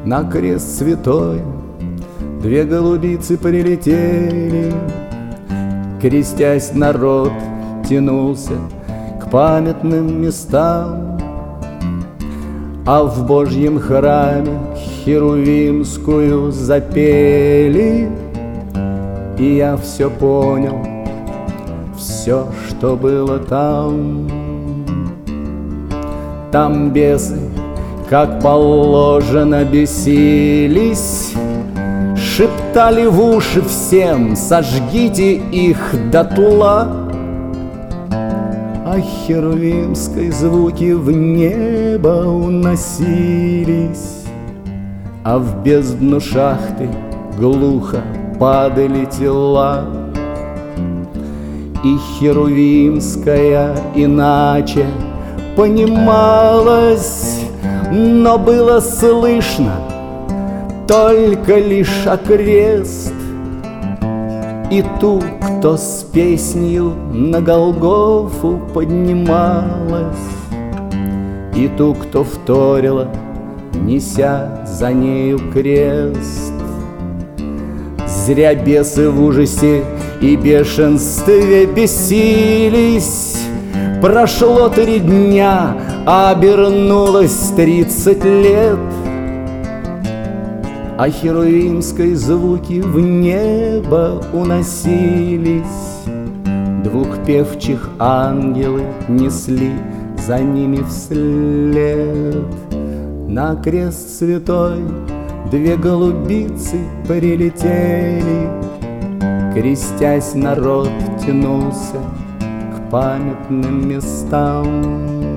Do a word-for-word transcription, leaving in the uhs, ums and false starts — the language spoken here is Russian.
На крест святой две голубицы прилетели. Крестясь, народ тянулся к памятным местам, а в Божьем храме херувимскую запели. И я все понял, все, что было там. Там бесы, как положено, бесились, шептали в уши всем: сожгите их дотла. А херувимской звуки в небо уносились, а в бездну шахты глухо падали тела. И херувимская иначе понималась, но было слышно только лишь окрест. И ту, кто с песнью на Голгофу поднималась, и ту, кто вторила, неся за нею крест. Зря бесы в ужасе и бешенстве бесились. Прошло три дня, а обернулось тридцать лет. А херувимской звуки в небо уносились. Двух певчих ангелы несли за ними вслед. На крест святой две голубицы прилетели. Крестясь, народ тянулся к памятным местам.